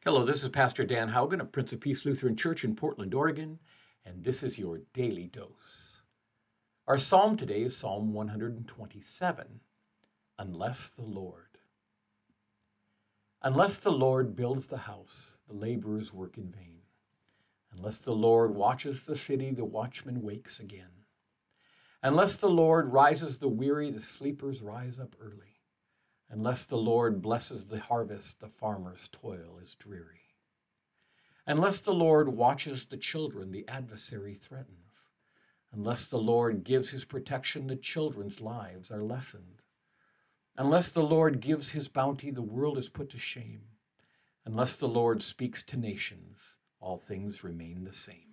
Hello, this is Pastor Dan Haugen of Prince of Peace Lutheran Church in Portland, Oregon, and this is your Daily Dose. Our psalm today is Psalm 127, Unless the Lord. Unless the Lord builds the house, the laborers work in vain. Unless the Lord watches the city, the watchman wakes again. Unless the Lord rises the weary, the sleepers rise up early. Unless the Lord blesses the harvest, the farmer's toil is dreary. Unless the Lord watches the children, the adversary threatens. Unless the Lord gives his protection, the children's lives are lessened. Unless the Lord gives his bounty, the world is put to shame. Unless the Lord speaks to nations, all things remain the same.